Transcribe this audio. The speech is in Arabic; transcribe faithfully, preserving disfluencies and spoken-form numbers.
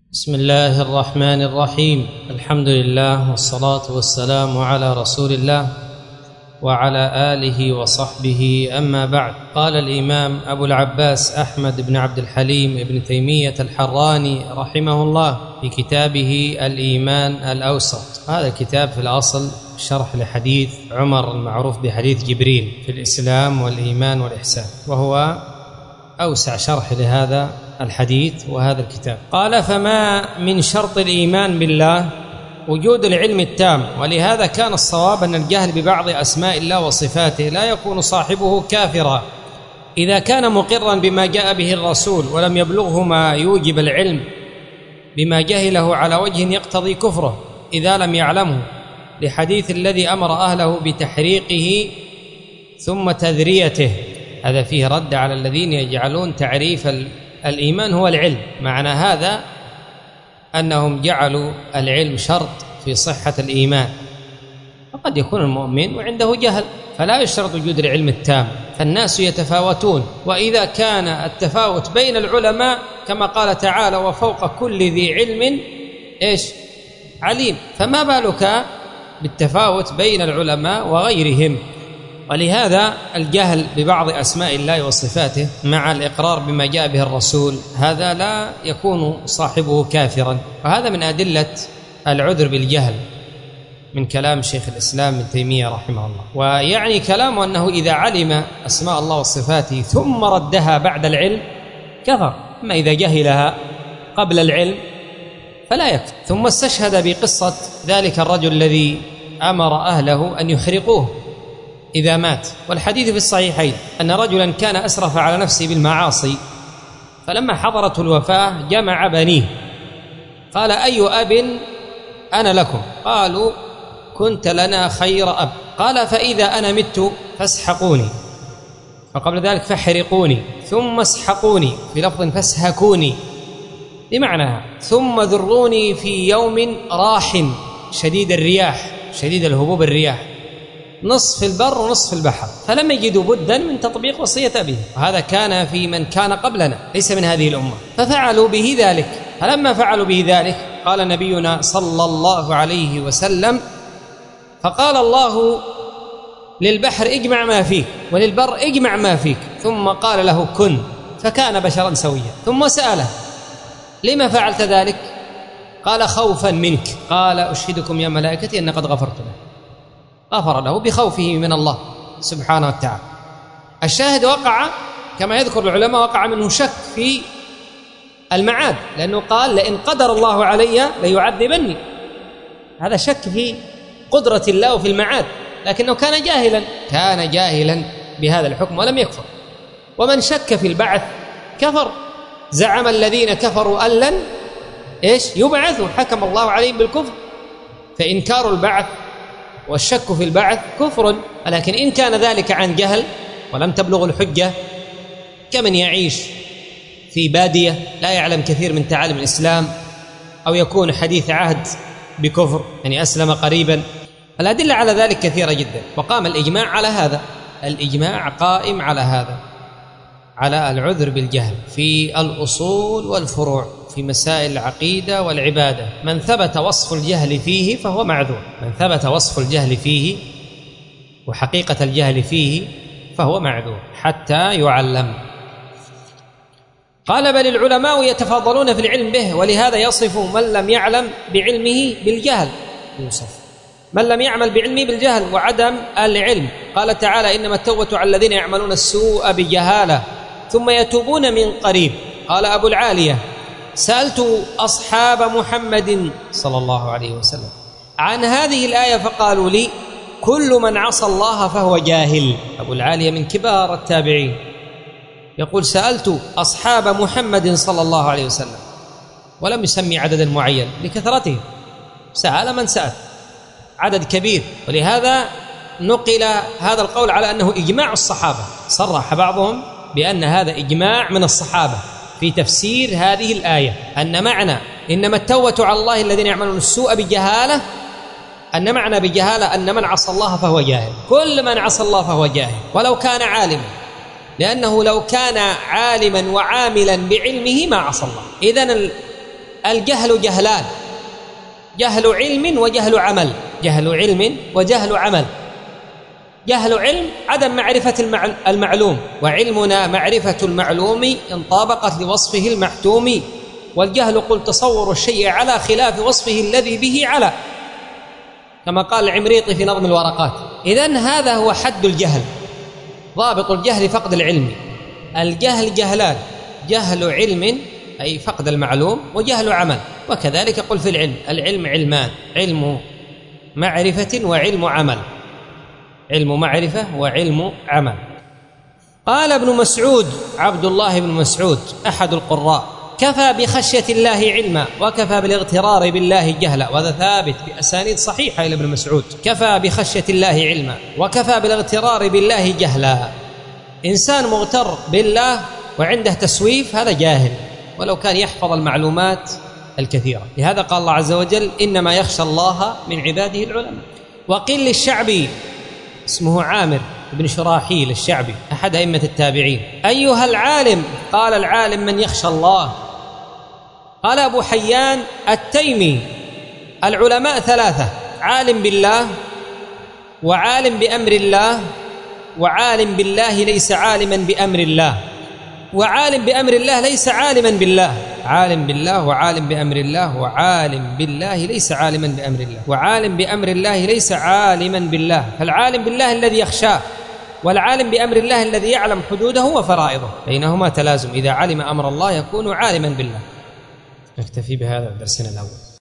بسم الله الرحمن الرحيم. الحمد لله والصلاة والسلام على رسول الله وعلى آله وصحبه، أما بعد. قال الإمام أبو العباس أحمد بن عبد الحليم بن تيمية الحراني رحمه الله في كتابه الإيمان الأوسط. هذا الكتاب في الأصل شرح لحديث عمر المعروف بحديث جبريل في الإسلام والإيمان والإحسان، وهو أوسع شرح لهذا الحديث وهذا الكتاب. قال: فما من شرط الإيمان بالله وجود العلم التام، ولهذا كان الصواب أن الجهل ببعض أسماء الله وصفاته لا يكون صاحبه كافرا إذا كان مقرا بما جاء به الرسول ولم يبلغه ما يوجب العلم بما جهله على وجه يقتضي كفره إذا لم يعلمه، لحديث الذي أمر أهله بتحريقه ثم تذريته. هذا فيه رد على الذين يجعلون تعريف الإيمان هو العلم. معنى هذا أنهم جعلوا العلم شرط في صحة الإيمان، فقد يكون المؤمن وعنده جهل فلا يشترط وجود العلم التام، فالناس يتفاوتون، وإذا كان التفاوت بين العلماء كما قال تعالى: وفوق كل ذي علم إيش عليم، فما بالك بالتفاوت بين العلماء وغيرهم. ولهذا الجهل ببعض أسماء الله وصفاته مع الإقرار بما جاء به الرسول هذا لا يكون صاحبه كافرا، وهذا من أدلة العذر بالجهل من كلام شيخ الإسلام ابن تيمية رحمه الله. ويعني كلامه أنه إذا علم أسماء الله وصفاته ثم ردها بعد العلم كفر، أما إذا جهلها قبل العلم فلا يكفر. ثم استشهد بقصة ذلك الرجل الذي أمر أهله أن يحرقوه إذا مات، والحديث في الصحيحين أن رجلا كان أسرف على نفسه بالمعاصي، فلما حضرته الوفاة جمع بنيه قال: أي أب أنا لكم؟ قالوا: كنت لنا خير أب. قال: فإذا أنا مت فاسحقوني، وقبل ذلك فاحرقوني، ثم اسحقوني، في لفظ فاسهكوني بمعنى ثم ذروني في يوم راح شديد الرياح، شديد الهبوب الرياح، نصف البر ونصف البحر، فلم يجدوا بدا من تطبيق وصية أبيه. وهذا كان في من كان قبلنا ليس من هذه الأمة، ففعلوا به ذلك. فلما فعلوا به ذلك قال نبينا صلى الله عليه وسلم: فقال الله للبحر اجمع ما فيك، وللبر اجمع ما فيك، ثم قال له كن، فكان بشرا سويا. ثم سأله: لما فعلت ذلك؟ قال: خوفا منك. قال: أشهدكم يا ملائكتي أن قد غفرت له. غفر له بخوفه من الله سبحانه وتعالى. الشاهد وقع كما يذكر العلماء وقع منه شك في المعاد، لأنه قال: لئن قدر الله علي ليعذبني. هذا شك في قدرة الله في المعاد، لكنه كان جاهلا كان جاهلا بهذا الحكم ولم يكفر. ومن شك في البعث كفر. زعم الذين كفروا أن لن إيش يبعثوا، حكم الله عليهم بالكفر. فإنكار البعث والشك في البعث كفر، ولكن إن كان ذلك عن جهل ولم تبلغ الحجة، كمن يعيش في بادية لا يعلم كثير من تعاليم الإسلام، أو يكون حديث عهد بكفر يعني أسلم قريبا. الأدلة على ذلك كثيرة جدا، وقام الإجماع على هذا. الإجماع قائم على هذا، على العذر بالجهل في الأصول والفروع، في مسائل العقيدة والعبادة. من ثبت وصف الجهل فيه فهو معذور، من ثبت وصف الجهل فيه وحقيقة الجهل فيه فهو معذور حتى يعلم. قال: بل العلماء يتفاضلون في العلم به، ولهذا يصف من لم يعلم بعلمه بالجهل، يوصف من لم يعمل بعلمه بالجهل وعدم العلم. قال تعالى: إنما التوبة على الذين يعملون السوء بجهالة ثم يتوبون من قريب. قال أبو العالية: سألت أصحاب محمد صلى الله عليه وسلم عن هذه الآية فقالوا لي: كل من عصى الله فهو جاهل. أبو العالية من كبار التابعين يقول: سألت أصحاب محمد صلى الله عليه وسلم، ولم يسمي عددا معين لكثرته، سأل من سأل عدد كبير. ولهذا نقل هذا القول على أنه إجماع الصحابة، صرح بعضهم بأن هذا إجماع من الصحابة في تفسير هذه الآية، أن معنى إنما التوبة على الله الذين يعملون السوء بجهالة، أن معنى بجهالة أن من عصى الله فهو جاهل، كل من عصى الله فهو جاهل ولو كان عالما، لأنه لو كان عالما وعاملا بعلمه ما عصى الله. إذن الجهل جهلان: جهل علم وجهل عمل. جهل علم وجهل عمل. جهل علم عدم معرفة المعلوم، وعلمنا معرفة المعلوم إن طابقت لوصفه المحتوم، والجهل قل تصور الشيء على خلاف وصفه الذي به على، كما قال العمريطي في نظم الورقات. إذن هذا هو حد الجهل، ضابط الجهل فقد العلم. الجهل جهلان: جهل علم أي فقد المعلوم، وجهل عمل. وكذلك قل في العلم: العلم علمان: علم معرفة وعلم عمل. علم معرفة وعلم عمل. قال ابن مسعود عبد الله بن مسعود أحد القراء: كفى بخشية الله علما وكفى بالاغترار بالله جهلا. وهذا ثابت بأسانيد صحيحة إلى ابن مسعود: كفى بخشية الله علما وكفى بالاغترار بالله جهلا. إنسان مغتر بالله وعنده تسويف هذا جاهل، ولو كان يحفظ المعلومات الكثيرة. لهذا قال الله عز وجل: إنما يخشى الله من عباده العلماء. وقيل للشعبي اسمه عامر بن شراحيل الشعبي أحد أئمة التابعين: أيها العالم؟ قال: العالم من يخشى الله. قال أبو حيان التيمي: العلماء ثلاثة: عالم بالله، وعالم بأمر الله، وعالم بالله ليس عالما بأمر الله. وعالم بأمر الله ليس عالما بالله. عالم بالله وعالم بأمر الله، وعالم بالله ليس عالما بأمر الله، وعالم بأمر الله ليس عالما بالله. فالعالم بالله الذي يخشاه، والعالم بأمر الله الذي يعلم حدوده وفرائضه، بينهما تلازم. إذا علم أمر الله يكون عالما بالله. نكتفي بهذا درسنا الأول.